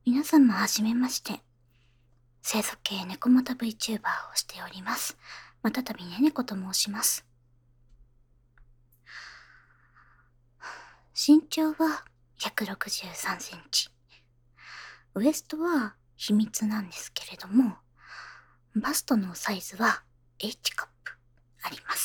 皆様はじめまして。清楚系猫又 VTuber をしております。またたびねねこと申します。身長は163センチ。ウエストは秘密なんですけれども、バストのサイズは H カップあります。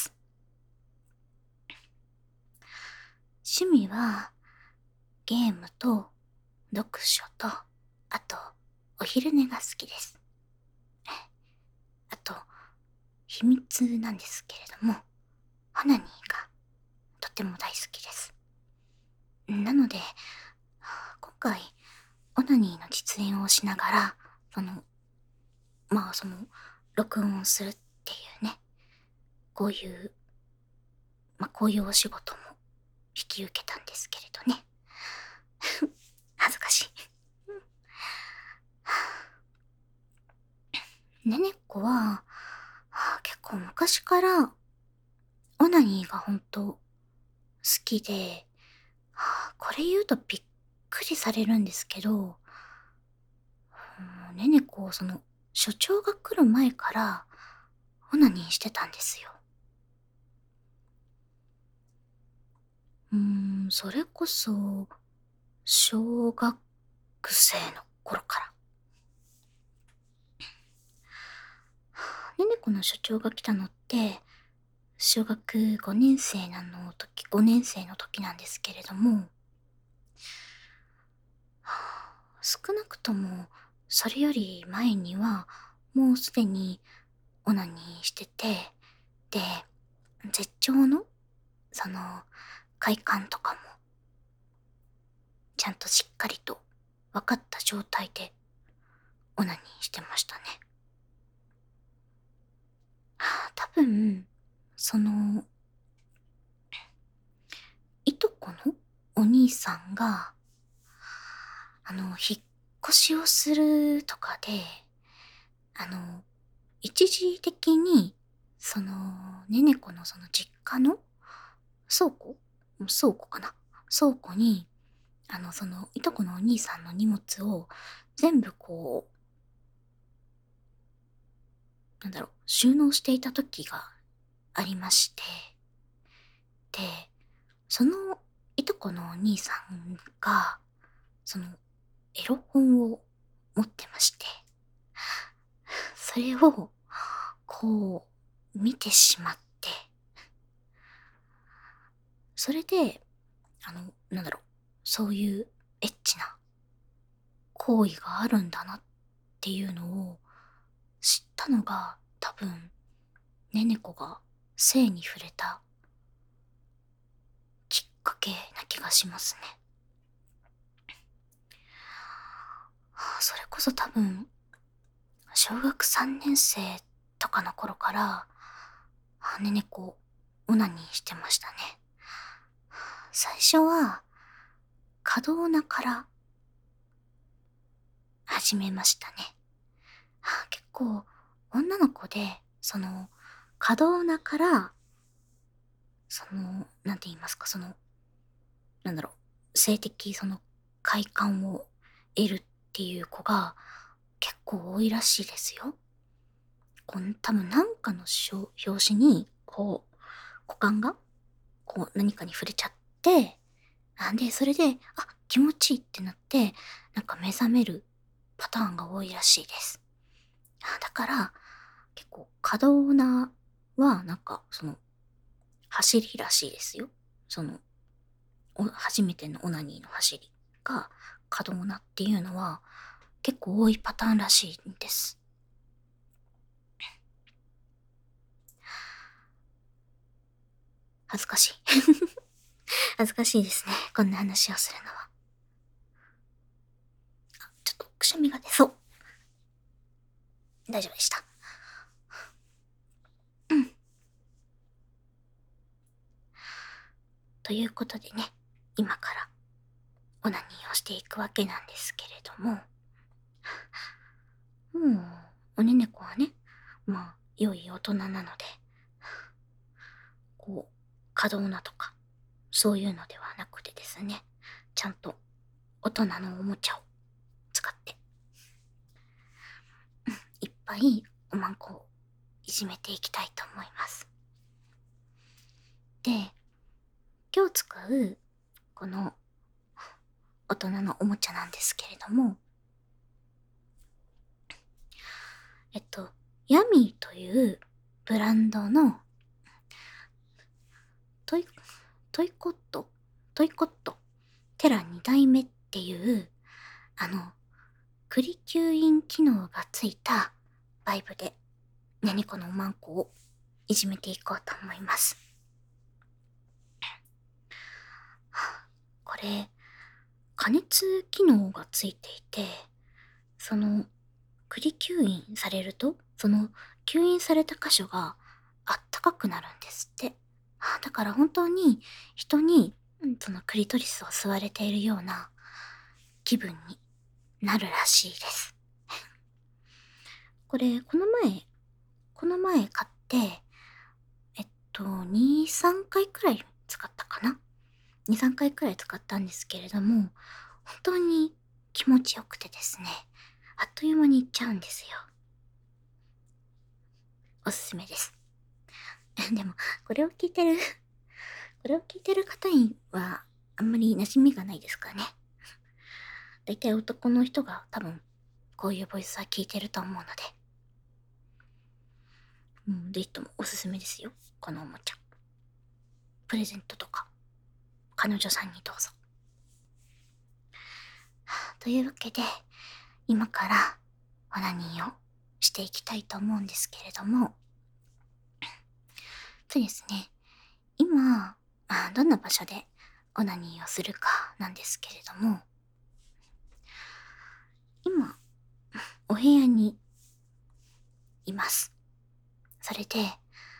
趣味はゲームと読書と、あとお昼寝が好きです。あと、秘密なんですけれども、オナニーがとても大好きです。なので、今回、オナニーの実演をしながら、録音をするっていうね、こういう、こういうお仕事も引き受けたんですけれどね。恥ずかしい。ねねこは、結構昔からオナニーが本当好きで、これ言うとびっくりされるんですけど、ねねこ、所長が来る前から、オナニーしてたんですよ。それこそ、小学生の頃から。ねねこの所長が来たのって、小学5年生の時なんですけれども、少なくとも、それより前には、もうすでにオナニーしてて、で、絶頂の、その、快感とかも、ちゃんとしっかりと分かった状態で、オナニーしてましたね。多分、その、いとこのお兄さんが、引っ越しをするとかで、一時的に、ねねこのその実家の倉庫倉庫かな倉庫に、いとこのお兄さんの荷物を全部収納していた時がありまして、で、そのいとこのお兄さんが、その、エロ本を持ってまして、それを、見てしまって、それで、そういうエッチな行為があるんだなっていうのを知ったのが、多分、ねねこが性に触れたきっかけな気がしますね。それこそ多分、小学3年生とかの頃から、ねねこ、オナニーしてましたね。最初は、可動なから始めましたね。結構、女の子で、可動なから、なんて言いますか、性的快感を得るっていう子が結構多いらしいですよ。多分なんかの表紙に、股間が、何かに触れちゃって、で、それで、気持ちいいってなって、なんか目覚めるパターンが多いらしいです。だから、結構、可動なは、走りらしいですよ。初めてのオナニーの走りが可動なっていうのは、結構多いパターンらしいんです。恥ずかしい。恥ずかしいですね。こんな話をするのは。ちょっとくしゃみが出そう。大丈夫でした。うん。ということでね、今からオナニーをしていくわけなんですけれども、もう、おねねこはね、良い大人なので、可動なとか、そういうのではなくてですね、ちゃんと大人のおもちゃを使ってぱいおまんこをいじめていきたいと思います。で、今日使うこの大人のおもちゃなんですけれども、ヤミーというブランドのトイ、トイコット、トイコット、テラ2代目っていう、クリ吸引機能がついたバイブで、何このおまんこをいじめていこうと思います。これ、加熱機能がついていて、クリ吸引されると、吸引された箇所があったかくなるんですって。だから本当に人に、そのクリトリスを吸われているような気分になるらしいです。これ、この前買って、2、3回くらい使ったかな？ 2、3回くらい使ったんですけれども、本当に気持ちよくてですね、あっという間にいっちゃうんですよ。おすすめです。でも、これを聞いてる方には、あんまり馴染みがないですかね。だいたい男の人が多分、こういうボイスは聞いてると思うので。ぜひともおすすめですよ、このおもちゃ。プレゼントとか、彼女さんにどうぞ。というわけで、今からオナニーをしていきたいと思うんですけれども、そうですね、今、どんな場所でオナニーをするかなんですけれども、今、お部屋にいます。それで、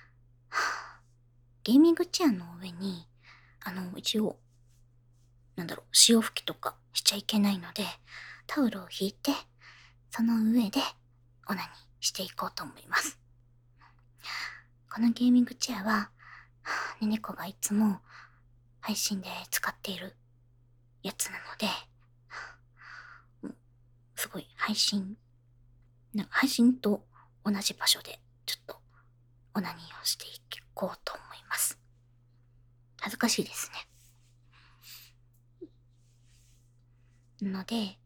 ゲーミングチェアの上に、一応、潮吹きとかしちゃいけないので、タオルを引いて、その上でオナニーしていこうと思います。このゲーミングチェアは、ねねこがいつも配信で使っているやつなので、すごい配信と同じ場所でちょっとオナニーをしていこうと思います。恥ずかしいですね。ので、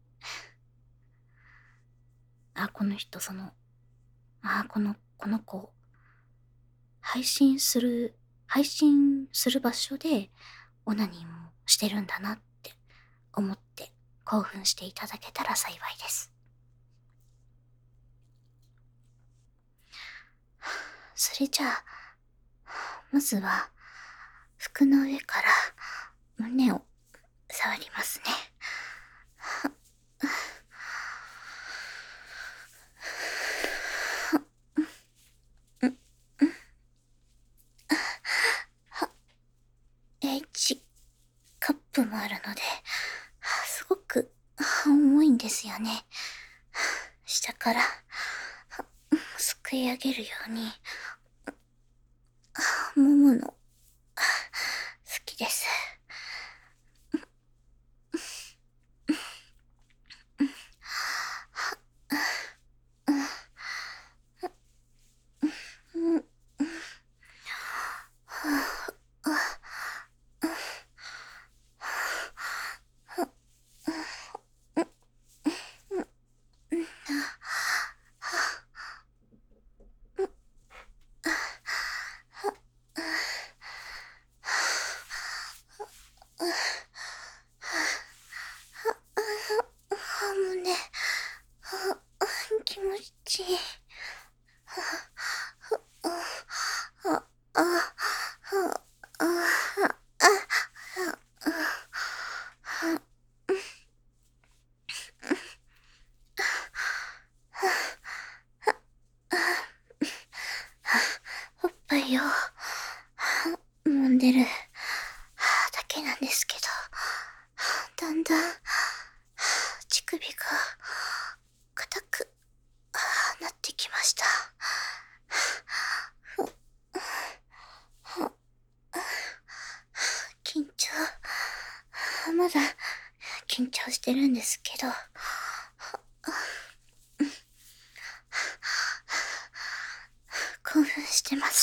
この人この子、配信する場所でオナニーもしてるんだなって思って興奮していただけたら幸いです。それじゃあ、まずは服の上から胸を触りますね。H カップもあるので、すごく重いんですよね。下からすくい上げるように、もむの好きです。胸、気持ちいい。おっぱいを揉んでるだけなんですけど、だんだん乳首が硬くなってきました。まだ緊張してるんですけど、 してます。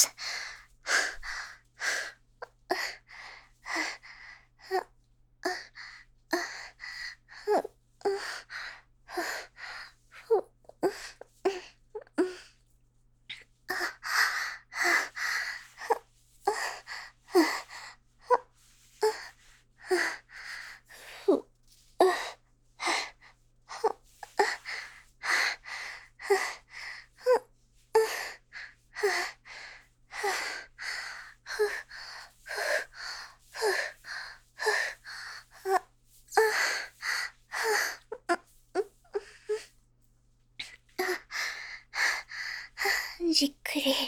じっくり、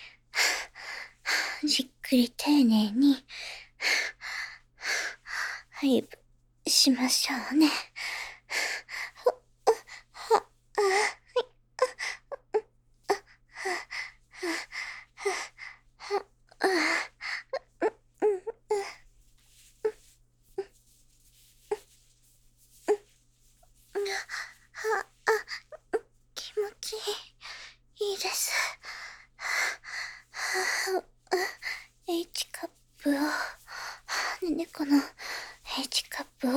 じっくり丁寧に、はい、しましょうね。気持ちいいです。H カップを、猫の H カップを、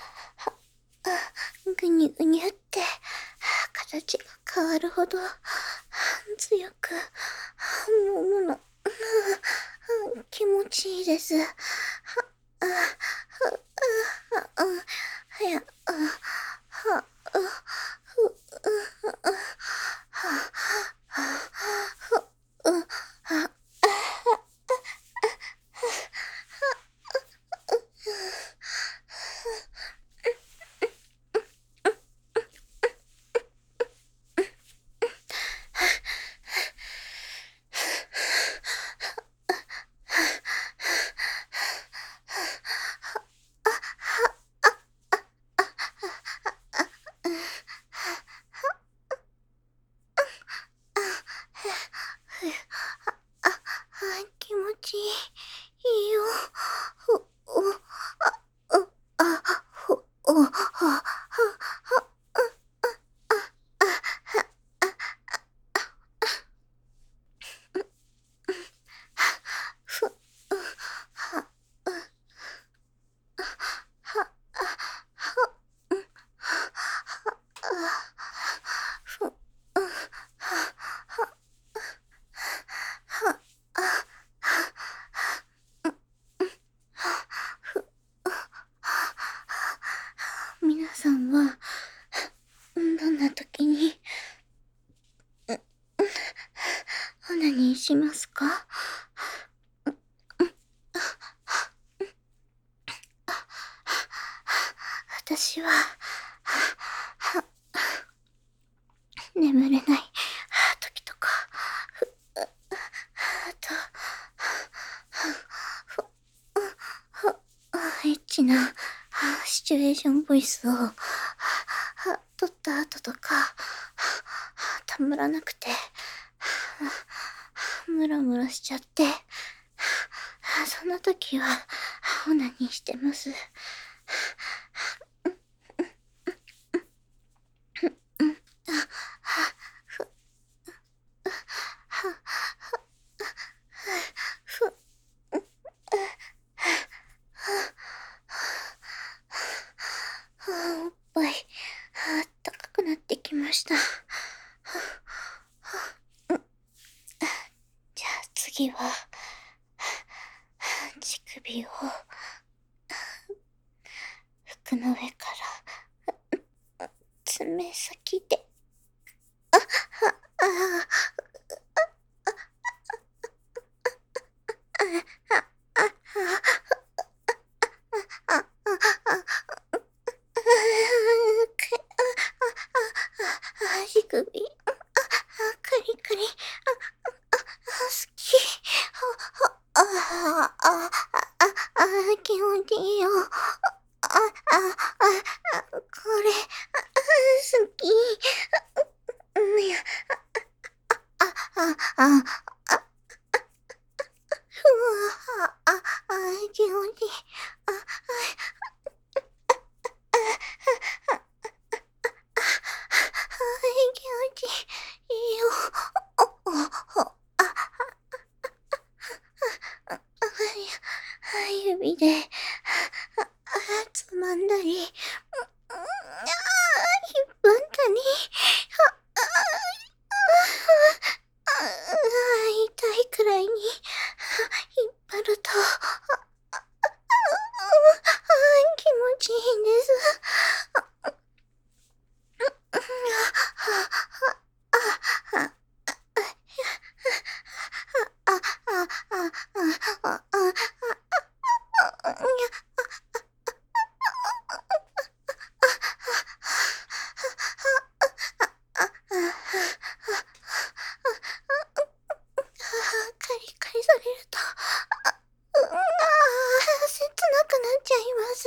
ぐにゅぐにゅって、形が変わるほど、強く、もうの、気持ちいいです。はや、気持ちいいよ。皆さんは、どんな時に、オナニーしますか？私は、眠れない時とか、あと、エッチなシチュエーションボイスを撮った後とか、たまらなくて、ムラムラしちゃって、そんな時はオナニーしてます。おっぱい、あったかくなってきました。じゃあ次は、乳首を、服の上から爪先で、足首、カリカリ、好き。気持ちいいよ。これ、好き。いや、気持ちいい。気持ちいいよ。 で、つまんだり、引っ張ったり、痛いくらいに引っ張ると、気持ちいいんです。カリカリされると、切なくなっちゃいます。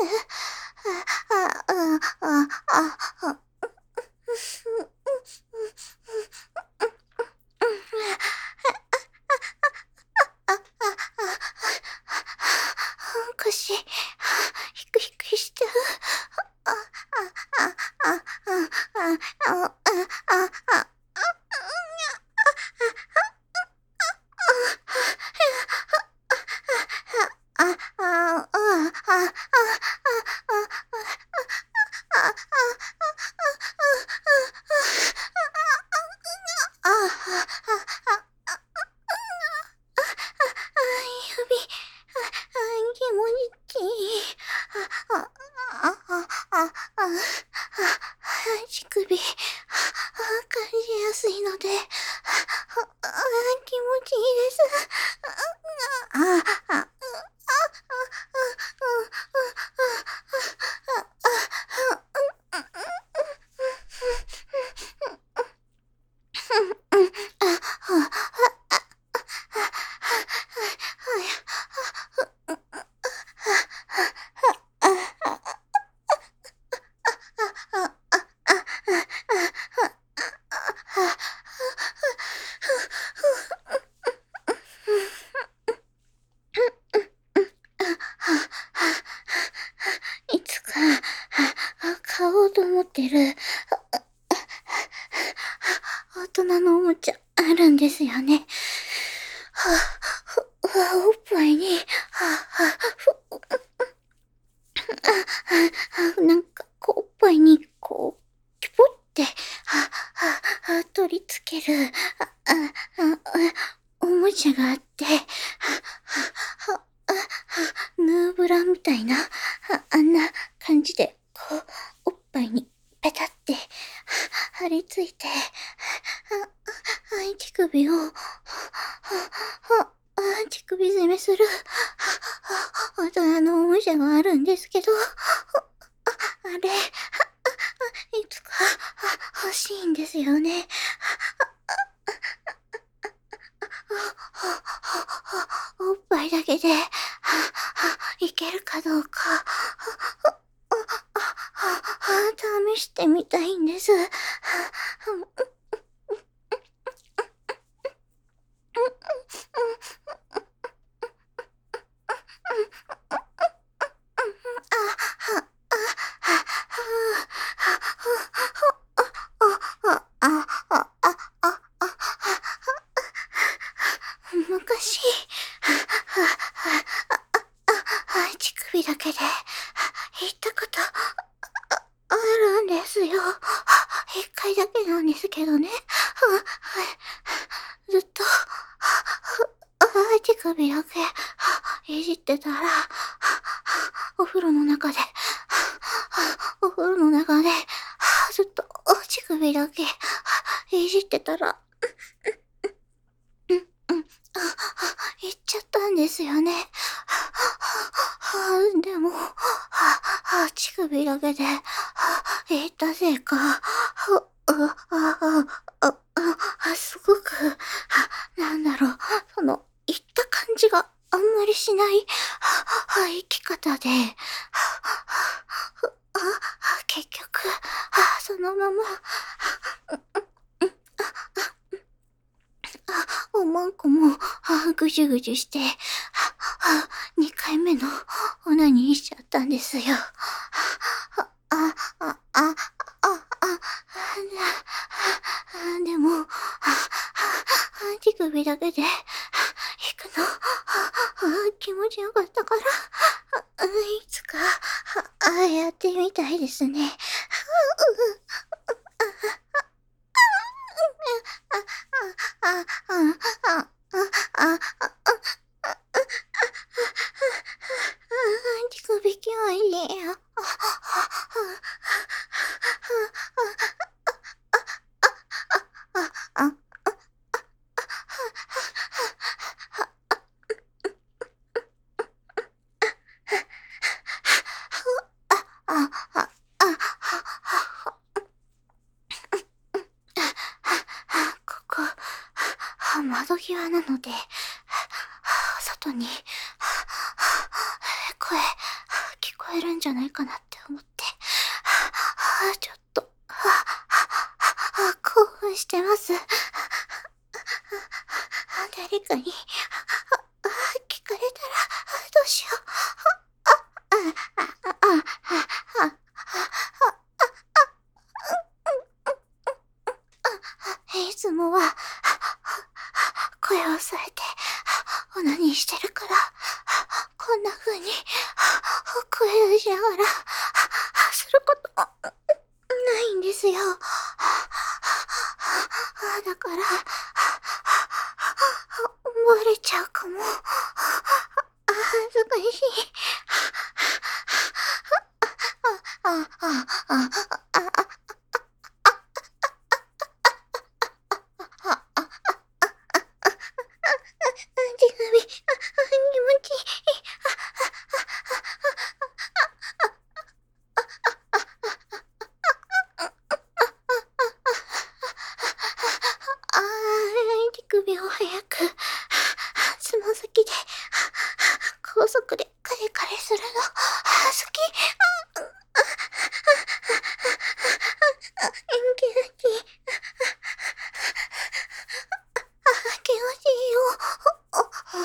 腰、ヒクヒクしちゃう。指、気持ちいい。乳首、感じやすいので、気持ちいいです。いつか買おうと思ってる大人のおもちゃあるんですよね。おっぱいに、なんかおっぱいにキュポって取り付けるおもちゃがあって、ヌーブラみたいなあんな感じでおっぱいにペタって張り付いて、乳首を乳首攻めする大人のおもちゃがあるんですけど、あれ、いつか欲しいんですよね。おっぱいだけでいけるかどうか試してみたいんです。昔、乳首だけで言ったことあるんですよ。一回だけなんですけどね。ずっと乳首だけいじってたら、お風呂の中でずっと乳首だけいじってたら、言っちゃったんですよね。でも、乳首だけで言ったせいか、すごく、なんだろう、言った感じがあんまりしない生き方で、結局、そのまま、おまんこも、ぐじゅぐじゅして、2回目のオナニーしちゃったんですよ。でも、乳首だけで、引くの、気持ちよかったから、 手首きわいい。ここ、窓際なので、外に声聞こえるんじゃないかなって思って、ちょっと興奮してます。誰かに聞かれたらどうしよう。いつもは声を抑えてオナニーしてるから、こんな風に声をしながらすることないんですよ。だからバレちゃうかも。恥ずかしい。手首、気持ちいい。手首を早く、つま先で、高速でカリカリするの、好き。気持ちいい。気持ちいいよ。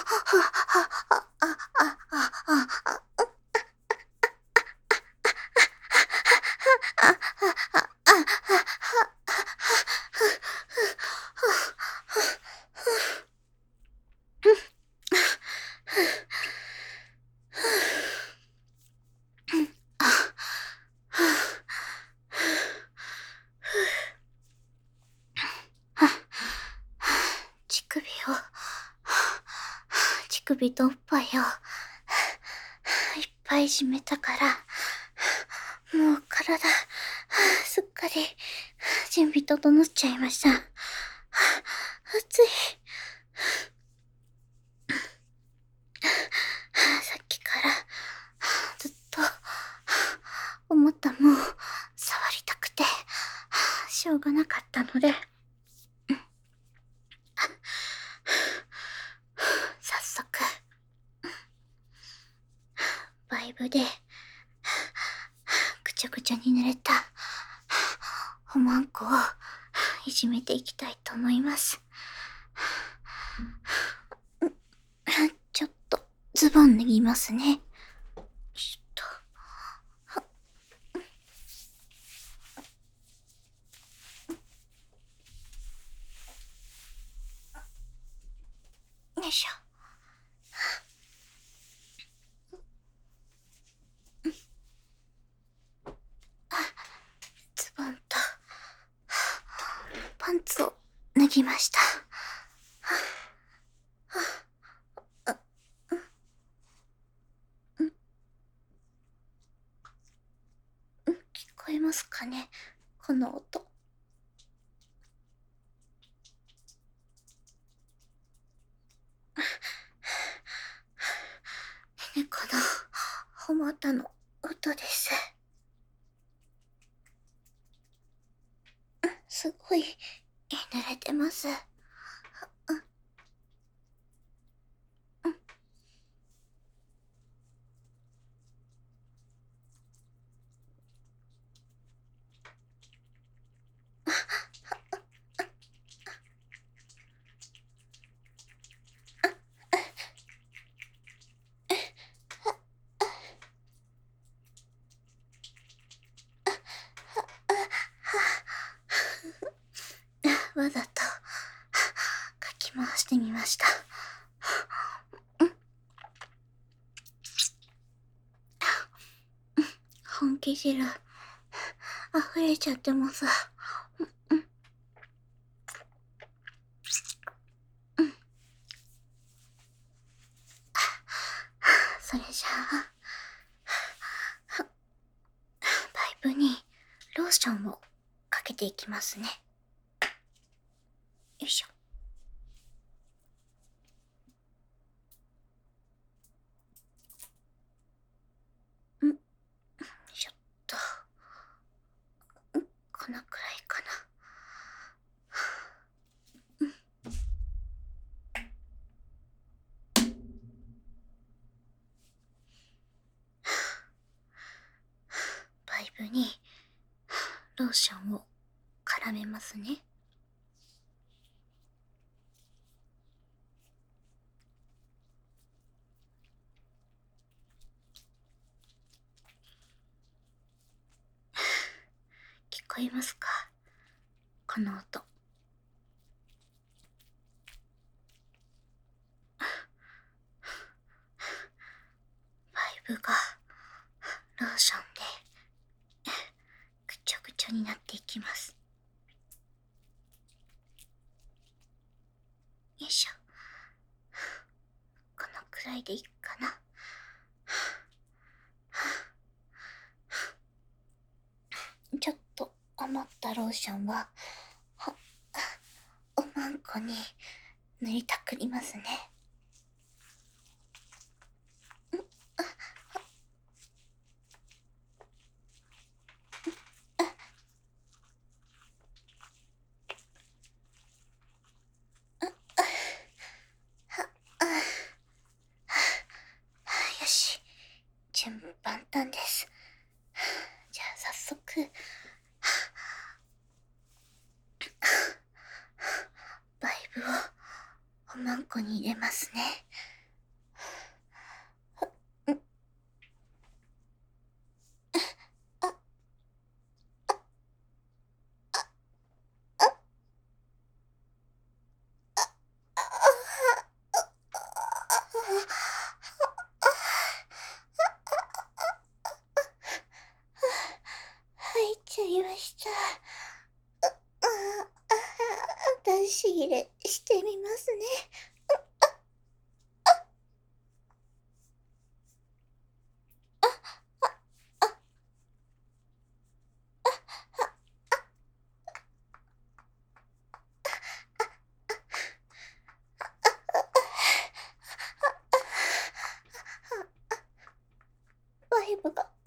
乳首とおっぱいをいっぱい締めたから、もう体すっかり準備整っちゃいました。暑い。さっきからずっと思ったもん触りたくてしょうがなかったので、早速バイブでぐちゃぐちゃに濡れたおまんこをいじめていきたいと思います。ちょっとズボン脱ぎますね。ちょっとよいしょ。ズボンとパンツを脱ぎました。聞こえますかね、この音。猫のほもたの音です。すごい濡れてます。わざとかき回してみました。本気汁溢れちゃってます。 それじゃあ、パイプにローションをかけていきますね。よいしょ。ちょっと、このくらいかな。パイプにローションを絡めますね。聞こえますか？この音。パイプがローションでぐちょぐちょになっていきます。よいしょ。このくらいでいいかな。ちょっと余ったローションはおまんこに塗りたくりますね。よし、順万端です。じゃあ早速バイブをおまんこに入れますね。入っちゃいました。出し入れしてみますね。バイブが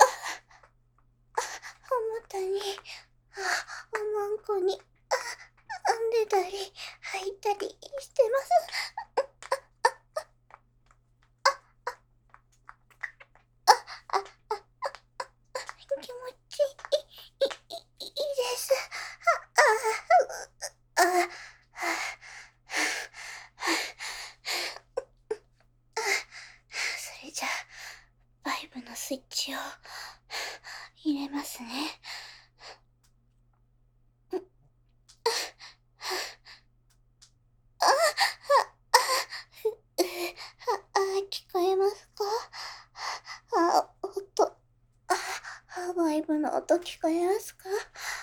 お股におまんこに出たり入ったりしてます。気持ちいいです。それじゃあバイブのスイッチを入れますね。聞こえますか？音。バイブの音聞こえますか？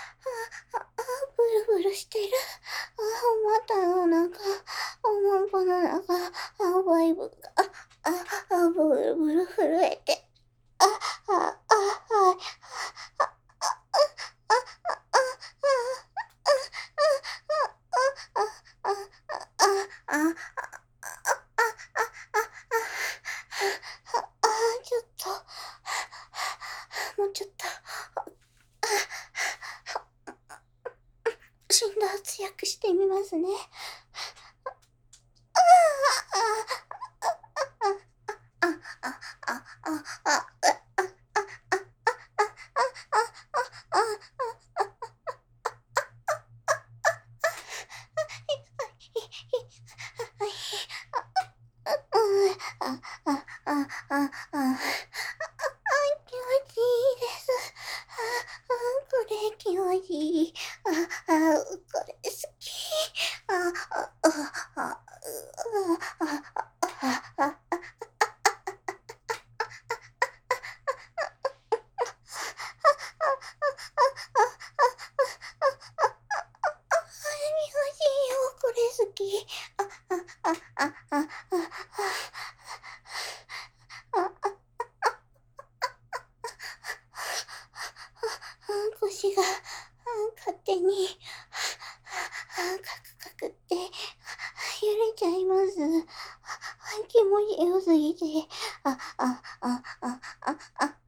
ブルブルしてる。お股の中、おまんぽの中、バイブが、ブルブル震えて、あ、あ、あ、あ、ちょっと、もうちょっと、振動強くしてみますね。気持ちいいです。これ気持ちいい。これ好き。気持ちいいよ。これ好き。 カクカクって揺れちゃいます。気持ちよすぎて、あ、あ、あ、あ、あ、あ、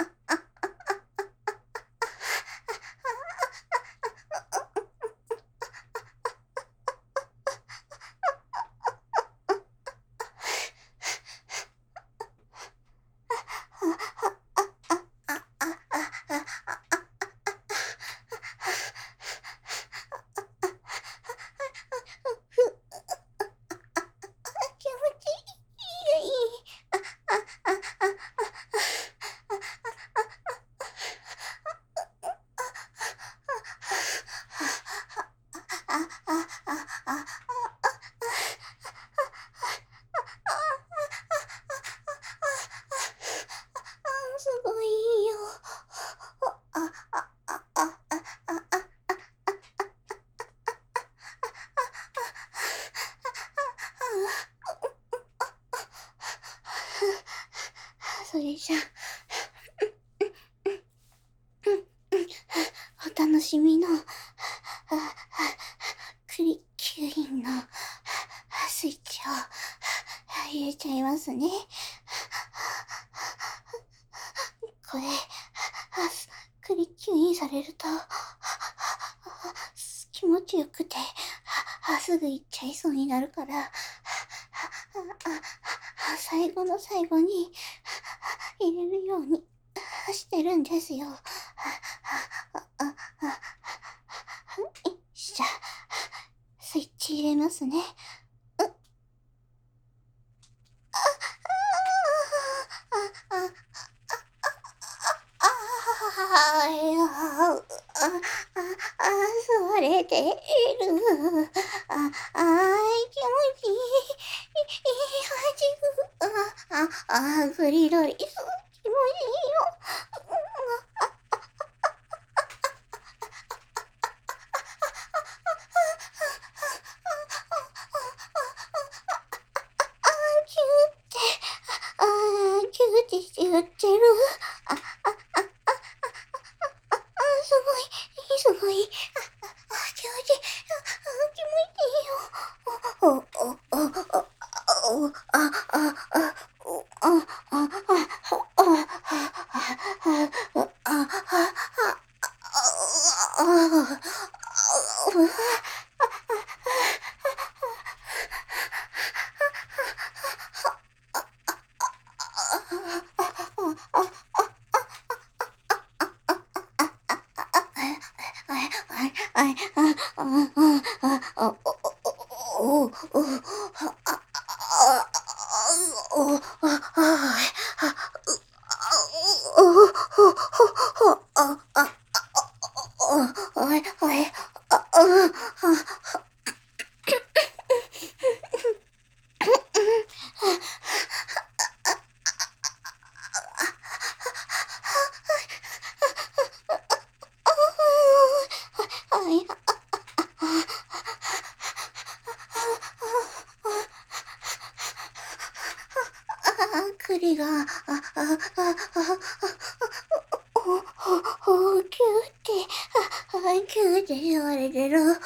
気持ちいい。すごいよ。それじゃ、お楽しみの、クリキュインのスイッチを入れちゃいますね。これ、クリキュインされると、気持ちよくて、すぐ行っちゃいそうになるから、最後の最後に入れるようにしてるんですよ。じゃあ、スイッチ入れますね。それでいる。気持ちいい。グリドリス、気持ちいいよ。キューって、キューって言ってる。すごい、すごい。気持ちいい。気持ちいいよ。栗が、キューって、キューって言われてる。気持ち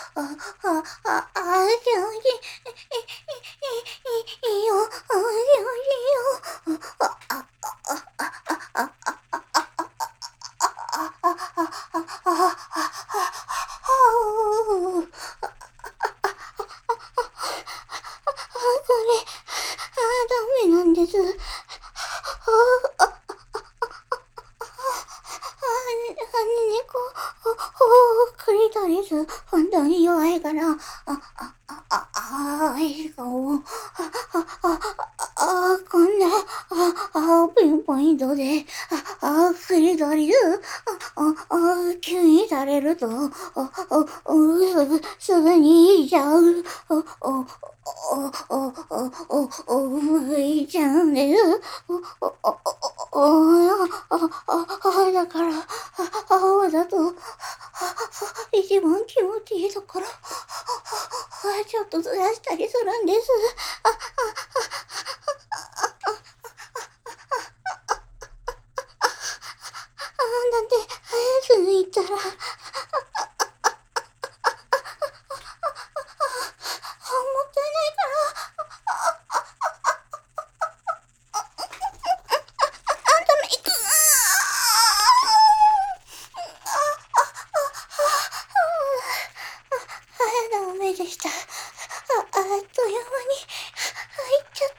いいよ。気持ちいいよ。これ、ダメなんです。クリトリス、本当に弱いから、笑顔、こんな、ピンポイントで、クリトリス、吸引されると、すぐにいちゃう、いちゃうんです。だから、わざと、一番気持ちいいところ、ちょっとずらしたりするんです。だって、すぐ行ったら、 でした。あっという間に入っちゃった。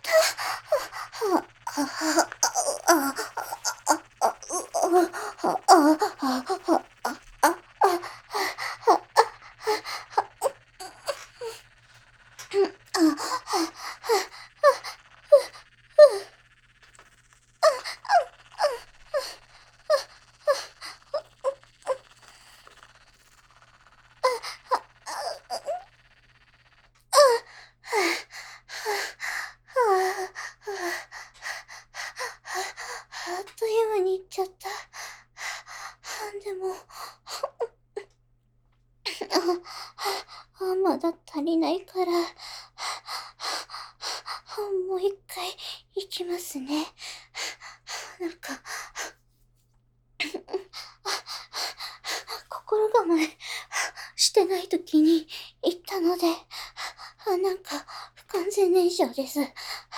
あっという間に行っちゃった。でも、まだ足りないから、もう一回行きますね。なんか、心構えしてない時に行ったので、なんか不完全燃焼です。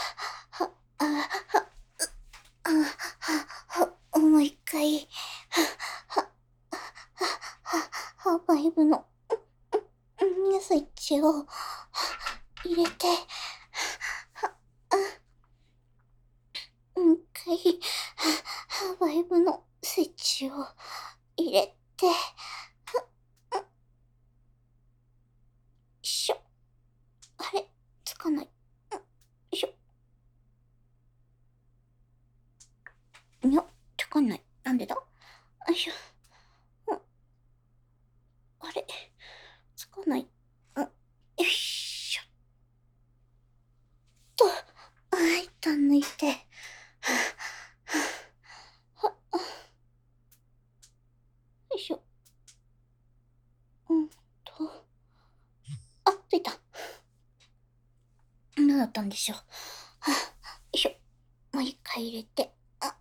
もう一回、バイブのスイッチを入れて、もう一回、バイブのスイッチを入れて、しょ。あれつかない。よいしょ。にゃ、つかない。なんでだ？よいしょ。あれつかない。よいしょ。一旦抜いて。よいしょ。ついた。何だったんでしょう。よいしょ。もう一回入れて。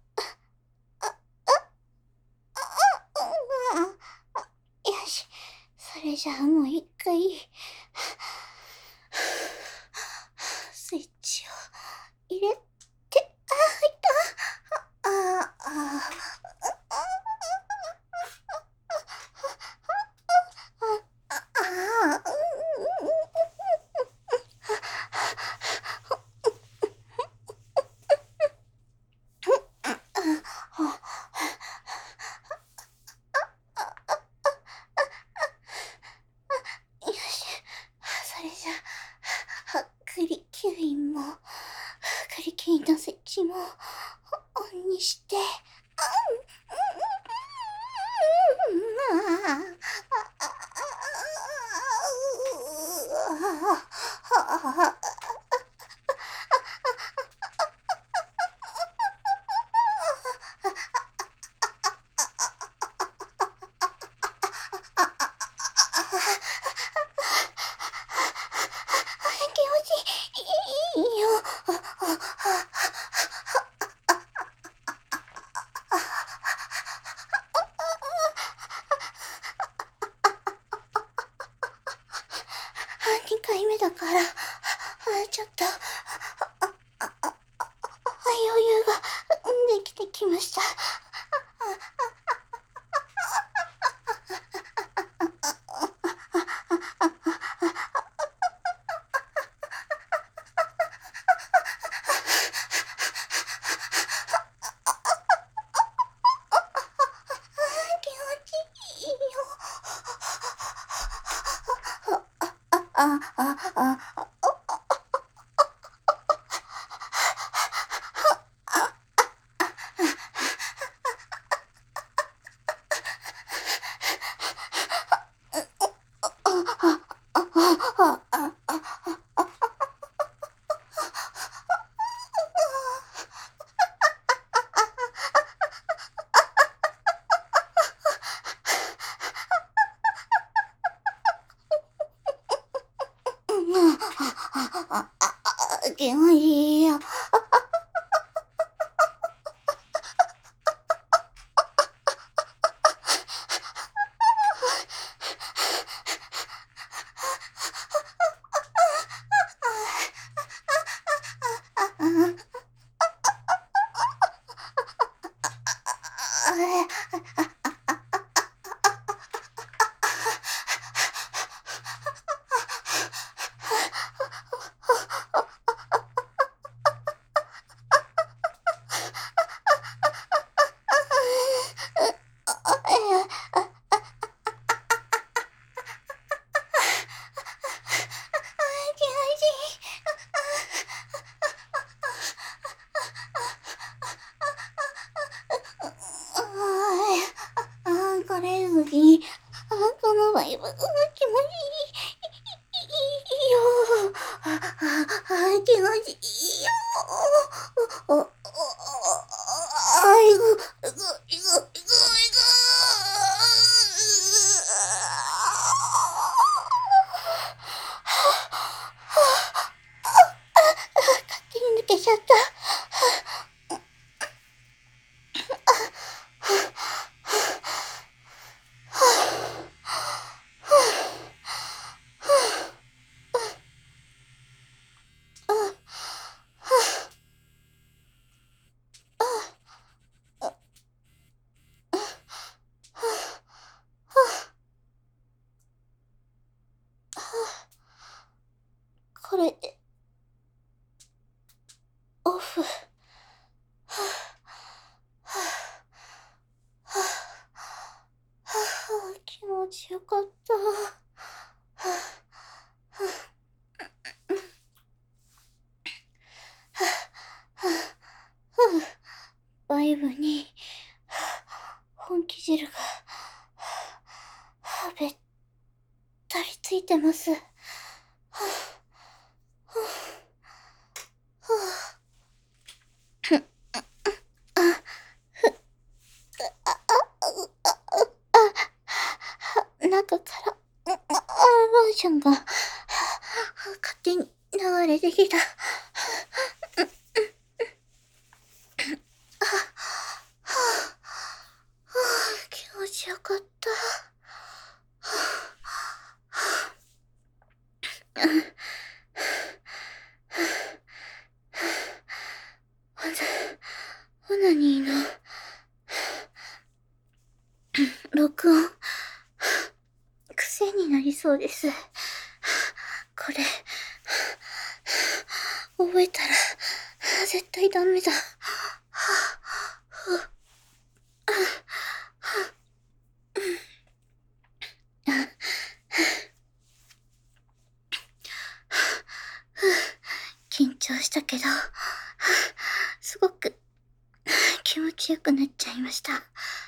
よし。それじゃあもう一回、スイッチを入れて、入った。よし。それじゃあ、吸引も、吸引のスイッチも、オンにして、気持ちいいよ。2回目だから、ちょっと、余裕ができてきました。気持ちいいよ。気持ちいいよ。 気持ちいいよ。あいぐ、いぐ、いぐ、いぐ、いぐ。勝手に抜けちゃった。これで、オフ。気持ちよかった。バイブに本気汁がべったりついてます。中からローションが勝手に流れてきた。気持ちよかった。オナニーの録音癖になりそうです。これ覚えたら絶対ダメだ。緊張したけどすごく気持ちよくなっちゃいました。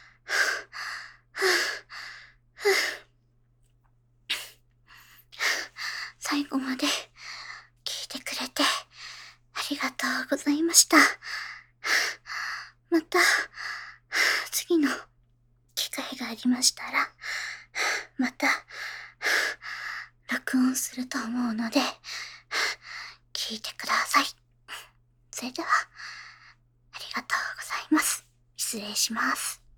最後まで聞いてくれてありがとうございました。また次の機会がありましたらまた録音すると思うので聞いてください。それではありがとうございます。失礼します。